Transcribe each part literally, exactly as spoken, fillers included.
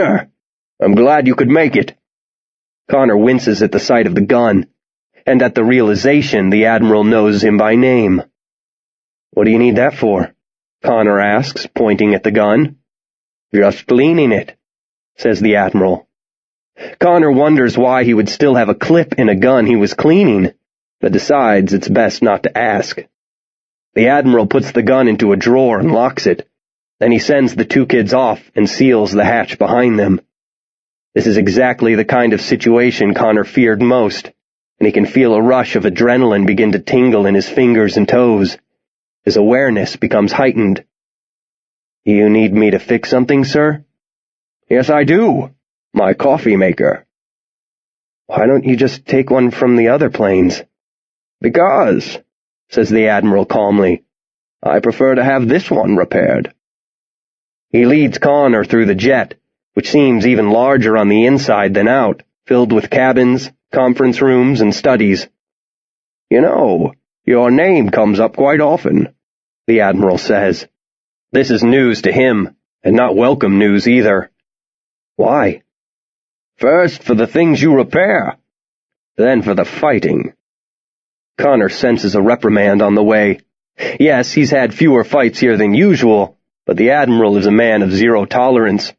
I'm glad you could make it." Connor winces at the sight of the gun, and at the realization the Admiral knows him by name. "What do you need that for?" Connor asks, pointing at the gun. "Just cleaning it," says the Admiral. Connor wonders why he would still have a clip in a gun he was cleaning, but decides it's best not to ask. The Admiral puts the gun into a drawer and locks it. Then he sends the two kids off and seals the hatch behind them. This is exactly the kind of situation Connor feared most, and he can feel a rush of adrenaline begin to tingle in his fingers and toes. His awareness becomes heightened. "You need me to fix something, sir?" "Yes, I do. My coffee maker." "Why don't you just take one from the other planes?" "Because," says the Admiral calmly, "I prefer to have this one repaired." He leads Connor through the jet, which seems even larger on the inside than out, filled with cabins, conference rooms, and studies. "You know, your name comes up quite often," the Admiral says. This is news to him, and not welcome news either. "Why?" "First for the things you repair, then for the fighting." Connor senses a reprimand on the way. Yes, he's had fewer fights here than usual, but the Admiral is a man of zero tolerance.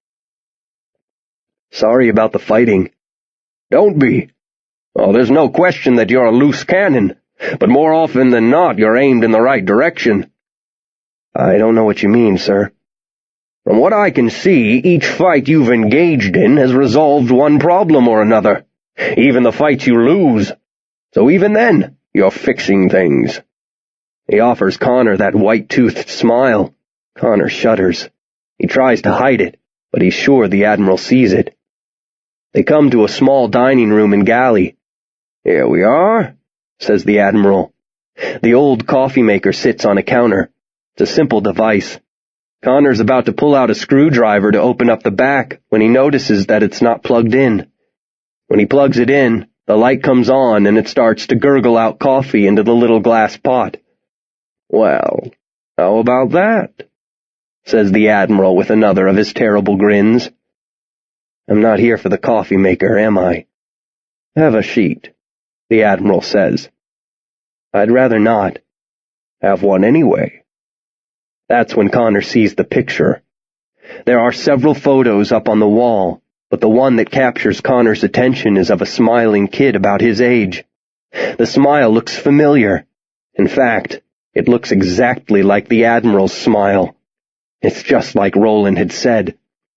"Sorry about the fighting." "Don't be. Oh, there's no question that you're a loose cannon, but more often than not you're aimed in the right direction." "I don't know what you mean, sir." "From what I can see, each fight you've engaged in has resolved one problem or another, even the fights you lose. So even then, you're fixing things." He offers Connor that white-toothed smile. Connor shudders. He tries to hide it, but he's sure the Admiral sees it. They come to a small dining room and galley. "Here we are," says the Admiral. The old coffee maker sits on a counter. It's a simple device. Connor's about to pull out a screwdriver to open up the back when he notices that it's not plugged in. When he plugs it in, the light comes on and it starts to gurgle out coffee into the little glass pot. "Well, how about that?" says the Admiral with another of his terrible grins. "I'm not here for the coffee maker, am I?" "Have a sheet," the Admiral says. "I'd rather not." "Have one anyway." That's when Connor sees the picture. There are several photos up on the wall, but the one that captures Connor's attention is of a smiling kid about his age. The smile looks familiar. In fact, it looks exactly like the Admiral's smile. It's just like Roland had said.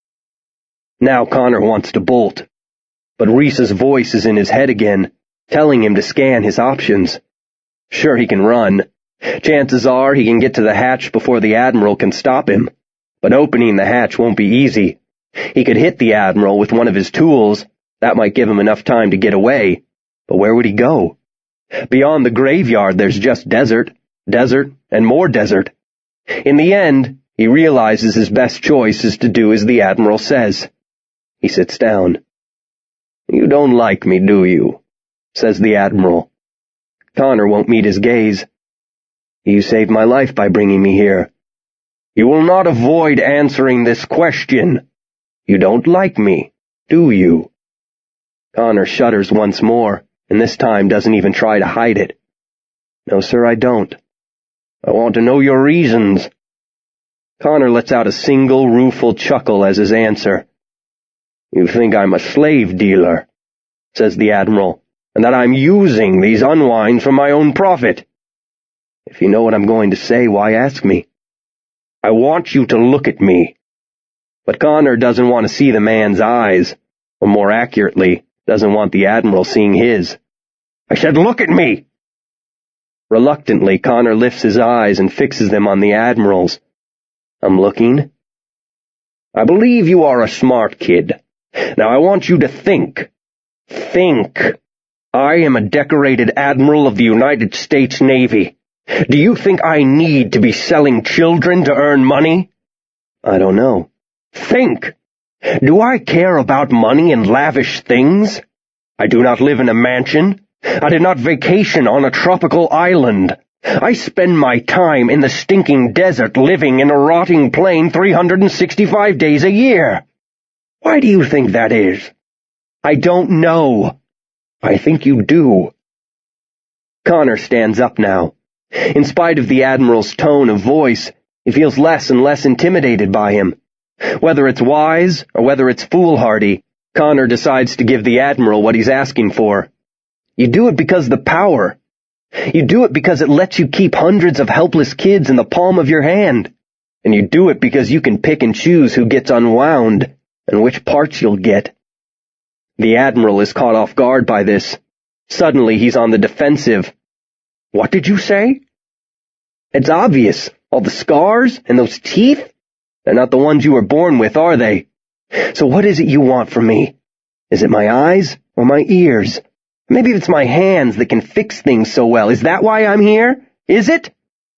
Now Connor wants to bolt, but Reese's voice is in his head again, telling him to scan his options. Sure, he can run. Chances are he can get to the hatch before the Admiral can stop him, but opening the hatch won't be easy. He could hit the Admiral with one of his tools. That might give him enough time to get away. But where would he go? Beyond the graveyard there's just desert, desert, and more desert. In the end, he realizes his best choice is to do as the Admiral says. He sits down. "You don't like me, do you?" says the Admiral. Connor won't meet his gaze. "You saved my life by bringing me here." "You will not avoid answering this question. You don't like me, do you?" Connor shudders once more, and this time doesn't even try to hide it. "No, sir, I don't." "I want to know your reasons." Connor lets out a single rueful chuckle as his answer. "You think I'm a slave dealer," says the Admiral, "and that I'm using these unwinds for my own profit." "If you know what I'm going to say, why ask me?" "I want you to look at me." But Connor doesn't want to see the man's eyes, or more accurately, doesn't want the Admiral seeing his. "I said look at me!" Reluctantly, Connor lifts his eyes and fixes them on the Admiral's. "I'm looking." "I believe you are a smart kid. Now I want you to think. Think. I am a decorated Admiral of the United States Navy. Do you think I need to be selling children to earn money?" "I don't know." "Think. Do I care about money and lavish things? I do not live in a mansion. I did not vacation on a tropical island. I spend my time in the stinking desert living in a rotting plane three hundred sixty-five days a year. Why do you think that is? I don't know. I think you do. Connor stands up now. In spite of the Admiral's tone of voice, he feels less and less intimidated by him. Whether it's wise or whether it's foolhardy, Connor decides to give the Admiral what he's asking for. You do it because of the power. You do it because it lets you keep hundreds of helpless kids in the palm of your hand. And you do it because you can pick and choose who gets unwound and which parts you'll get. The Admiral is caught off guard by this. Suddenly he's on the defensive. What did you say? It's obvious. All the scars and those teeth? They're not the ones you were born with, are they? So what is it you want from me? Is it my eyes or my ears? Maybe it's my hands that can fix things so well. Is that why I'm here? Is it?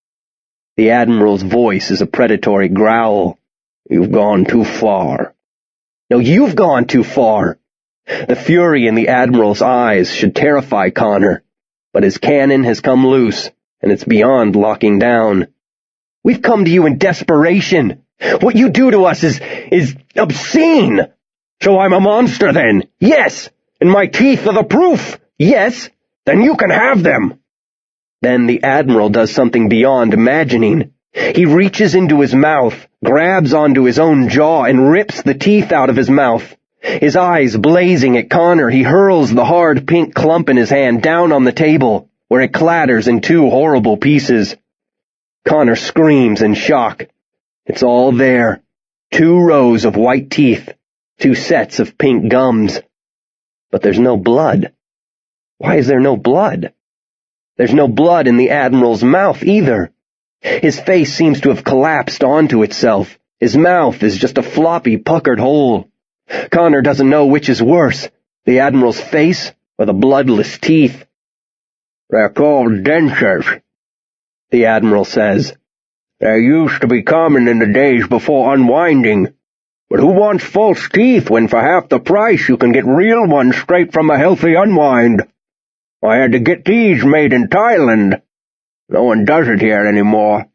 The Admiral's voice is a predatory growl. You've gone too far. No, you've gone too far. The fury in the Admiral's eyes should terrify Connor, but his cannon has come loose, and it's beyond locking down. We've come to you in desperation. What you do to us is, is obscene. So I'm a monster then? Yes. And my teeth are the proof. Yes. Then you can have them. Then the Admiral does something beyond imagining. He reaches into his mouth, grabs onto his own jaw, and rips the teeth out of his mouth. His eyes blazing at Connor, he hurls the hard pink clump in his hand down on the table, where it clatters in two horrible pieces. Connor screams in shock. It's all there. Two rows of white teeth, two sets of pink gums. But there's no blood. Why is there no blood? There's no blood in the Admiral's mouth either. His face seems to have collapsed onto itself. His mouth is just a floppy, puckered hole. Connor doesn't know which is worse, the Admiral's face or the bloodless teeth. They're called dentures, the Admiral says. They used to be common in the days before unwinding. But who wants false teeth when for half the price you can get real ones straight from a healthy unwind? I had to get these made in Thailand. No one does it here anymore.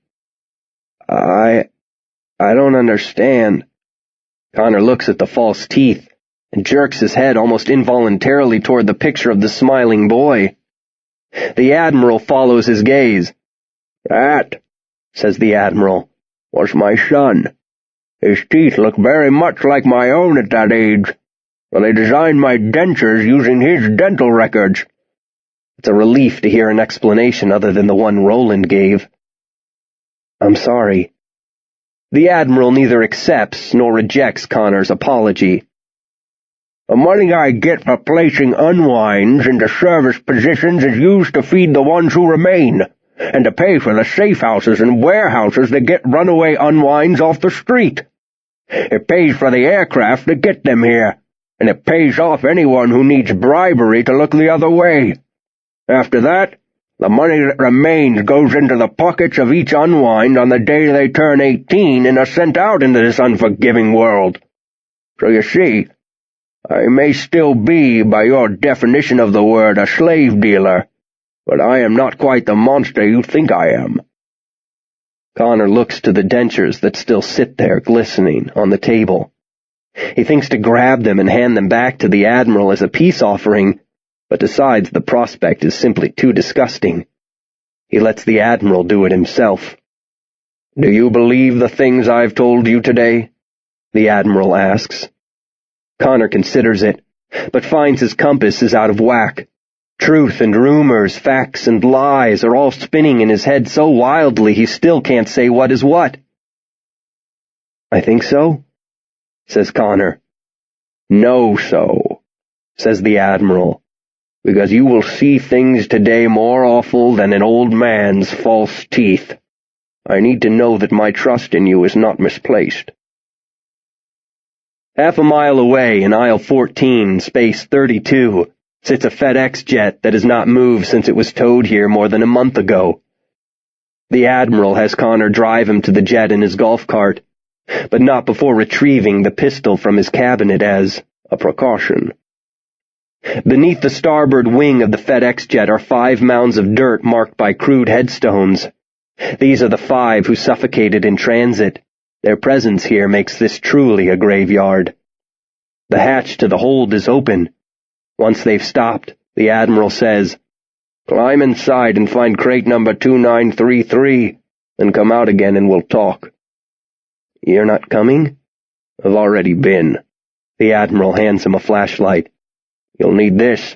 I... I don't understand. Connor looks at the false teeth and jerks his head almost involuntarily toward the picture of the smiling boy. The Admiral follows his gaze. That, says the Admiral, was my son. His teeth look very much like my own at that age, so they designed my dentures using his dental records. It's a relief to hear an explanation other than the one Roland gave. I'm sorry. The Admiral neither accepts nor rejects Connor's apology. The money I get for placing unwinds into service positions is used to feed the ones who remain, and to pay for the safe houses and warehouses that get runaway unwinds off the street. It pays for the aircraft that get them here, and it pays off anyone who needs bribery to look the other way. After that, the money that remains goes into the pockets of each unwind on the day they turn eighteen and are sent out into this unforgiving world. So you see, I may still be, by your definition of the word, a slave dealer, but I am not quite the monster you think I am. Connor looks to the dentures that still sit there glistening on the table. He thinks to grab them and hand them back to the Admiral as a peace offering, but decides the prospect is simply too disgusting. He lets the Admiral do it himself. Do you believe the things I've told you today? The Admiral asks. Connor considers it, but finds his compass is out of whack. Truth and rumors, facts and lies are all spinning in his head so wildly he still can't say what is what. I think so, says Connor. No, so, says the Admiral, because you will see things today more awful than an old man's false teeth. I need to know that my trust in you is not misplaced. Half a mile away in aisle fourteen, space thirty-two, sits a FedEx jet that has not moved since it was towed here more than a month ago. The Admiral has Connor drive him to the jet in his golf cart, but not before retrieving the pistol from his cabinet as a precaution. Beneath the starboard wing of the FedEx jet are five mounds of dirt marked by crude headstones. These are the five who suffocated in transit. Their presence here makes this truly a graveyard. The hatch to the hold is open. Once they've stopped, the Admiral says, "Climb inside and find crate number two nine three three, then come out again and we'll talk." "You're not coming?" "I've already been." The Admiral hands him a flashlight. "You'll need this."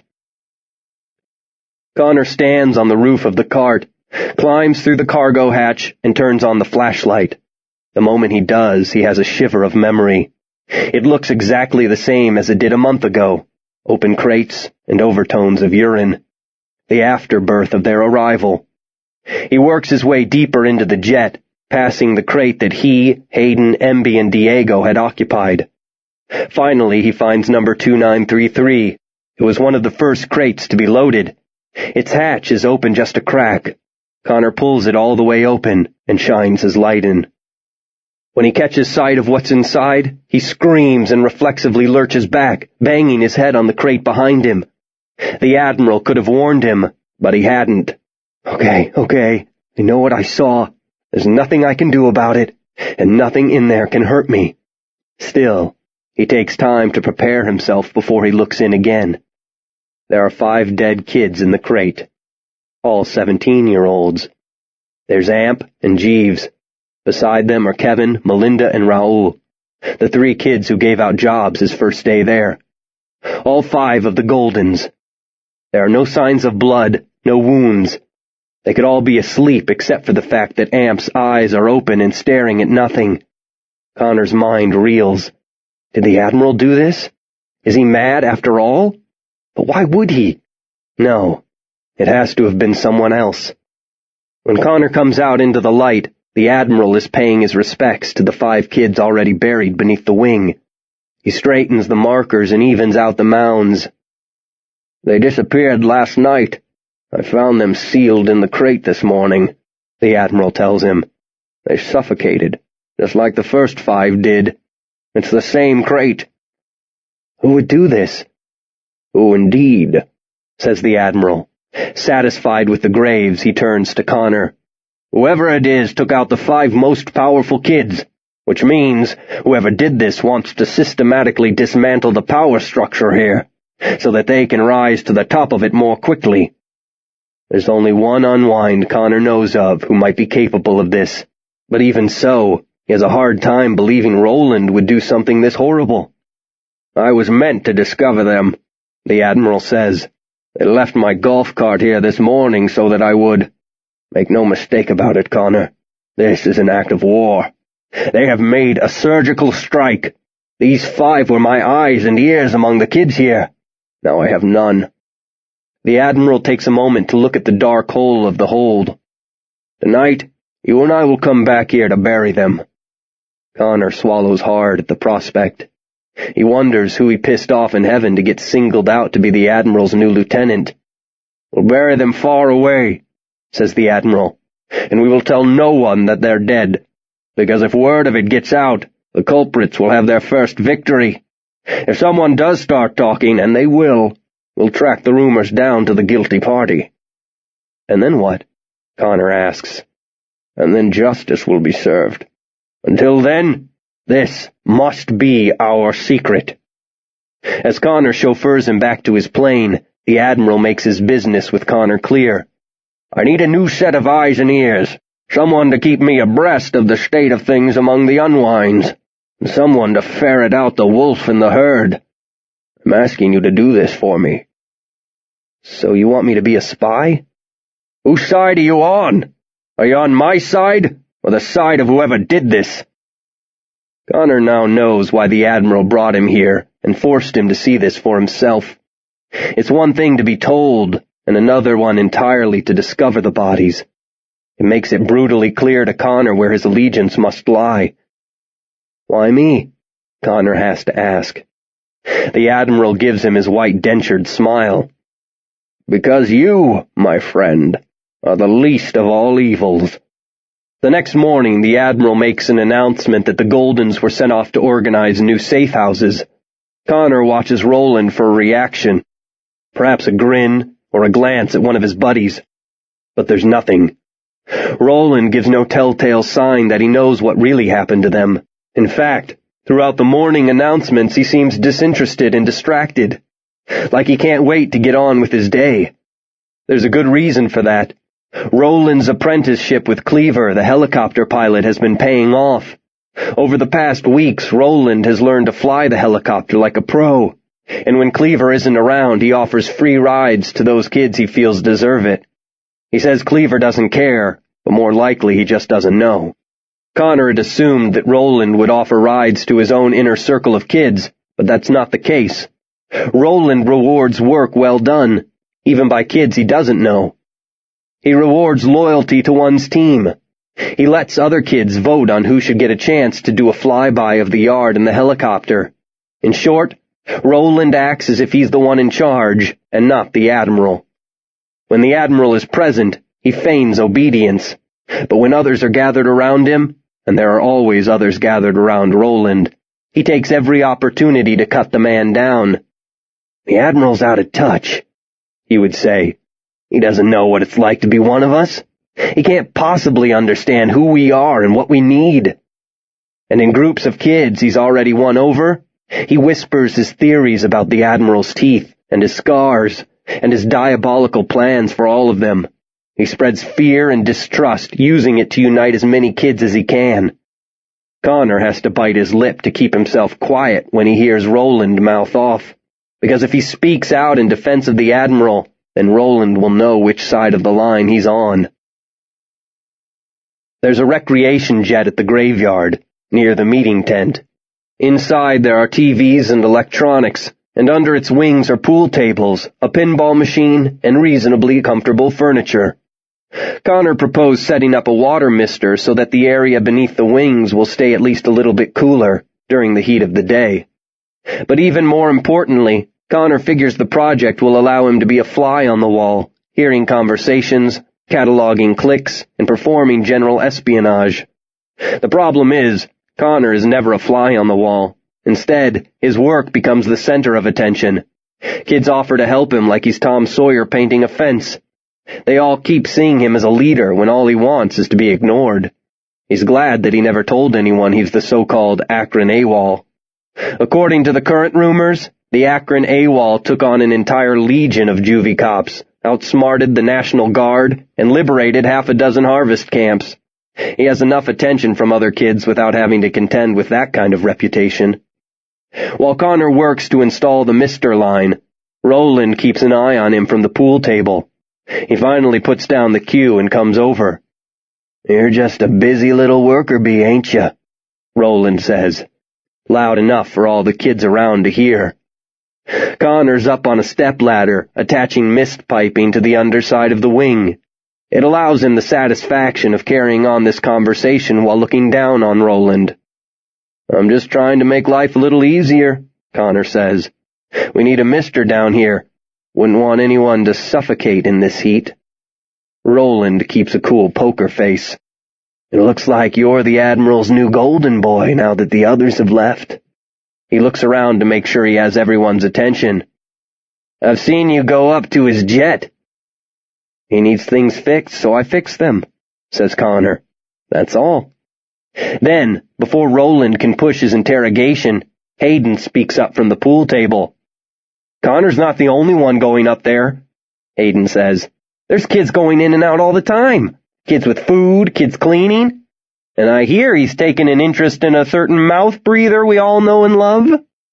Connor stands on the roof of the cart, climbs through the cargo hatch, and turns on the flashlight. The moment he does, he has a shiver of memory. It looks exactly the same as it did a month ago. Open crates and overtones of urine. The afterbirth of their arrival. He works his way deeper into the jet, passing the crate that he, Hayden, Emby, and Diego had occupied. Finally, he finds number two nine three three. It was one of the first crates to be loaded. Its hatch is open just a crack. Connor pulls it all the way open and shines his light in. When he catches sight of what's inside, he screams and reflexively lurches back, banging his head on the crate behind him. The Admiral could have warned him, but he hadn't. Okay, okay, I know what I saw. There's nothing I can do about it, and nothing in there can hurt me. Still, he takes time to prepare himself before he looks in again. There are five dead kids in the crate, all seventeen-year-olds. There's Amp and Jeeves. Beside them are Kevin, Melinda, and Raul, the three kids who gave out jobs his first day there. All five of the Goldens. There are no signs of blood, no wounds. They could all be asleep except for the fact that Amp's eyes are open and staring at nothing. Connor's mind reels. Did the Admiral do this? Is he mad after all? But why would he? No, it has to have been someone else. When Connor comes out into the light, the Admiral is paying his respects to the five kids already buried beneath the wing. He straightens the markers and evens out the mounds. "They disappeared last night. I found them sealed in the crate this morning," the Admiral tells him. "They suffocated, just like the first five did. It's the same crate." "Who would do this?" "Who indeed," says the Admiral. Satisfied with the graves, he turns to Connor. "Whoever it is took out the five most powerful kids, which means whoever did this wants to systematically dismantle the power structure here, so that they can rise to the top of it more quickly. There's only one unwind Connor knows of who might be capable of this, but even so, he has a hard time believing Roland would do something this horrible. I was meant to discover them," the Admiral says. "They left my golf cart here this morning so that I would. Make no mistake about it, Connor. This is an act of war. They have made a surgical strike. These five were my eyes and ears among the kids here. Now I have none." The Admiral takes a moment to look at the dark hole of the hold. "Tonight, you and I will come back here to bury them." Connor swallows hard at the prospect. He wonders who he pissed off in heaven to get singled out to be the Admiral's new lieutenant. "We'll bury them far away," says the Admiral, "and we will tell no one that they're dead, because if word of it gets out, the culprits will have their first victory. If someone does start talking, and they will, we'll track the rumors down to the guilty party." "And then what?" Connor asks. "And then justice will be served. Until then, this must be our secret." As Connor chauffeurs him back to his plane, the Admiral makes his business with Connor clear. "I need a new set of eyes and ears, someone to keep me abreast of the state of things among the unwinds, and someone to ferret out the wolf in the herd. I'm asking you to do this for me." "So you want me to be a spy?" "Whose side are you on? Are you on my side, or the side of whoever did this?" Connor now knows why the Admiral brought him here and forced him to see this for himself. It's one thing to be told, and another one entirely to discover the bodies. It makes it brutally clear to Connor where his allegiance must lie. "Why me?" Connor has to ask. The Admiral gives him his white-dentured smile. "Because you, my friend, are the least of all evils." The next morning, the Admiral makes an announcement that the Goldens were sent off to organize new safe houses. Connor watches Roland for a reaction, perhaps a grin or a glance at one of his buddies. But there's nothing. Roland gives no telltale sign that he knows what really happened to them. In fact, Throughout the morning announcements, he seems disinterested and distracted, like he can't wait to get on with his day. There's a good reason for that. Roland's apprenticeship with Cleaver, the helicopter pilot, has been paying off. Over the past weeks, Roland has learned to fly the helicopter like a pro, and when Cleaver isn't around, he offers free rides to those kids he feels deserve it. He says Cleaver doesn't care, but more likely he just doesn't know. Connor had assumed that Roland would offer rides to his own inner circle of kids, but that's not the case. Roland rewards work well done, even by kids he doesn't know. He rewards loyalty to one's team. He lets other kids vote on who should get a chance to do a flyby of the yard in the helicopter. In short, Roland acts as if he's the one in charge, and not the Admiral. When the Admiral is present, he feigns obedience, but when others are gathered around him, and there are always others gathered around Roland, he takes every opportunity to cut the man down. "The Admiral's out of touch," he would say. "He doesn't know what it's like to be one of us. He can't possibly understand who we are and what we need." And in groups of kids he's already won over, he whispers his theories about the Admiral's teeth and his scars and his diabolical plans for all of them. He spreads fear and distrust, using it to unite as many kids as he can. Connor has to bite his lip to keep himself quiet when he hears Roland mouth off, because if he speaks out in defense of the Admiral, then Roland will know which side of the line he's on. There's a recreation jet at the graveyard, near the meeting tent. Inside there are T Vs and electronics, and under its wings are pool tables, a pinball machine, and reasonably comfortable furniture. Connor proposed setting up a water mister so that the area beneath the wings will stay at least a little bit cooler during the heat of the day. But even more importantly, Connor figures the project will allow him to be a fly on the wall, hearing conversations, cataloging clicks, and performing general espionage. The problem is, Connor is never a fly on the wall. Instead, his work becomes the center of attention. Kids offer to help him like he's Tom Sawyer painting a fence. They all keep seeing him as a leader when all he wants is to be ignored. He's glad that he never told anyone he's the so-called Akron AWOL. According to the current rumors, the Akron AWOL took on an entire legion of juvie cops, outsmarted the National Guard, and liberated half a dozen harvest camps. He has enough attention from other kids without having to contend with that kind of reputation. While Connor works to install the Mister line, Roland keeps an eye on him from the pool table. He finally puts down the cue and comes over. "You're just a busy little worker bee, ain't you?" Roland says, loud enough for all the kids around to hear. Connor's up on a stepladder, attaching mist piping to the underside of the wing. It allows him the satisfaction of carrying on this conversation while looking down on Roland. "I'm just trying to make life a little easier," Connor says. "We need a mister down here. Wouldn't want anyone to suffocate in this heat." Roland keeps a cool poker face. "It looks like you're the Admiral's new golden boy now that the others have left." He looks around to make sure he has everyone's attention. "I've seen you go up to his jet." "He needs things fixed, so I fix them," says Connor. "That's all." Then, before Roland can push his interrogation, Hayden speaks up from the pool table. "Connor's not the only one going up there," Hayden says. "There's kids going in and out all the time. Kids with food, kids cleaning. And I hear he's taken an interest in a certain mouth breather we all know and love."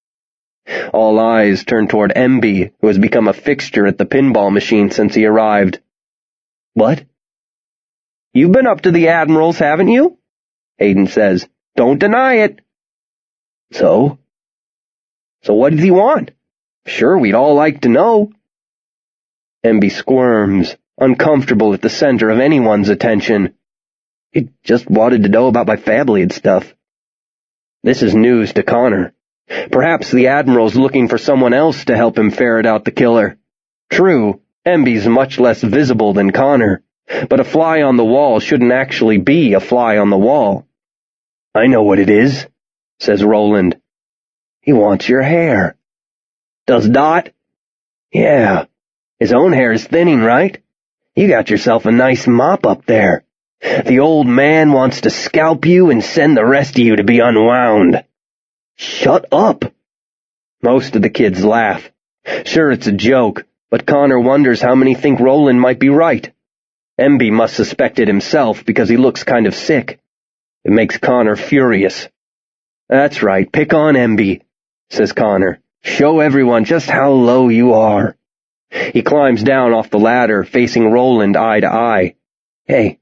All eyes turn toward M B, who has become a fixture at the pinball machine since he arrived. "What?" "You've been up to the Admiral's, haven't you?" Hayden says. "Don't deny it." "So?" "So what does he want? Sure, we'd all like to know." M B squirms, uncomfortable at the center of anyone's attention. "He just wanted to know about my family and stuff." This is news to Connor. Perhaps the Admiral's looking for someone else to help him ferret out the killer. True, M B's much less visible than Connor, but a fly on the wall shouldn't actually be a fly on the wall. "I know what it is," says Roland. "He wants your hair." "Does Dot?" "Yeah. His own hair is thinning, right? You got yourself a nice mop up there. The old man wants to scalp you and send the rest of you to be unwound." Shut up! Most of the kids laugh. Sure, it's a joke, but Connor wonders how many think Roland might be right. M B must suspect it himself because he looks kind of sick. It makes Connor furious. That's right, pick on M B, says Connor. Show everyone just how low you are. He climbs down off the ladder, facing Roland eye to eye. Hey,